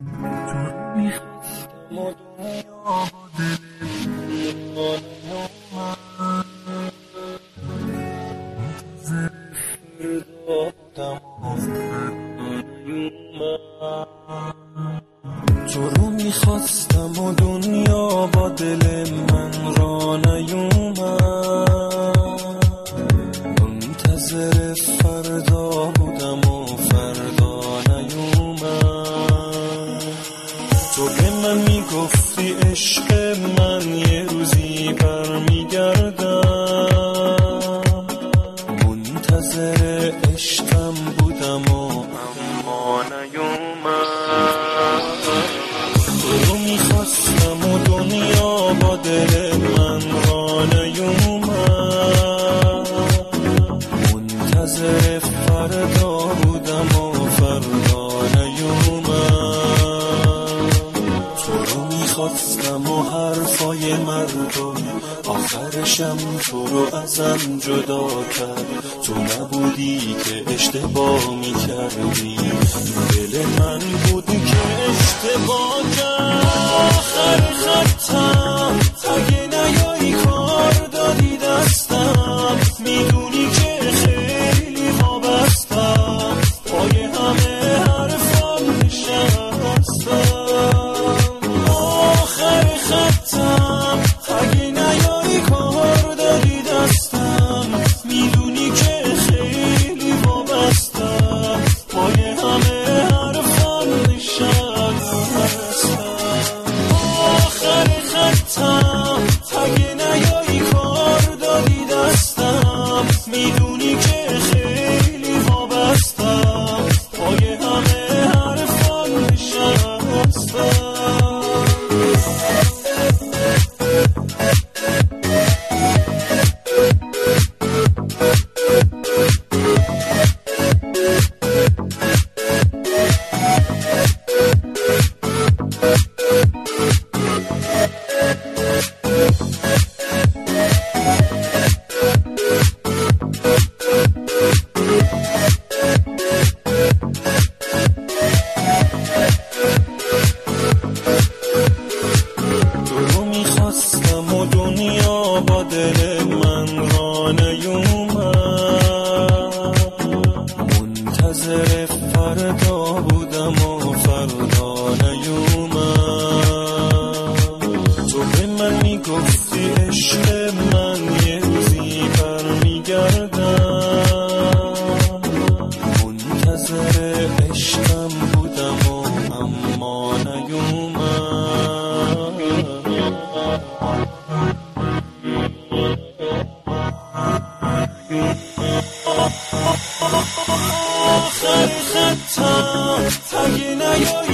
میخواستم و دنیا با تو رو میخواستم و دنیا با دل من را نیومد، منتظر فردا بودم و فردا نیومد. تو به من میگفتی عشق من یه روزی برمیگردم، منتظر عشقم بودم و اما نیومد. تو رو میخواستم و دنیا با دل من را نیومد، منتظر فردا بودم و فردا نیومد. تو رو میخواستم و حرفای مردم آخرشم تو رو ازم جدا کرد. تو نبودی که اشتباه میکردی، دل من بود که اشتباه کرد. آخر خطم اگه نیایی کار دادی دستم، میدونی که خیلی وابستم، پای همه حرفام نشستم. آخر خطم اگه نیایی کار دادی دستم، میدونی که خیلی وابستم، پای همه حرفام نشستم. آخر خطم اگه نیایی کار دادی دستم، میدونی که خیلی وابستم، پای همه حرفام نشستم. میخواستم و دنیا با دل من را نیومد، منتظر فردا بودم و فردا نیومد. تو به من میگفتی عشق من یه روزی برمیگردم، منتظر عشقم بودم و اما نیومد. آخر خطم اگه نیایی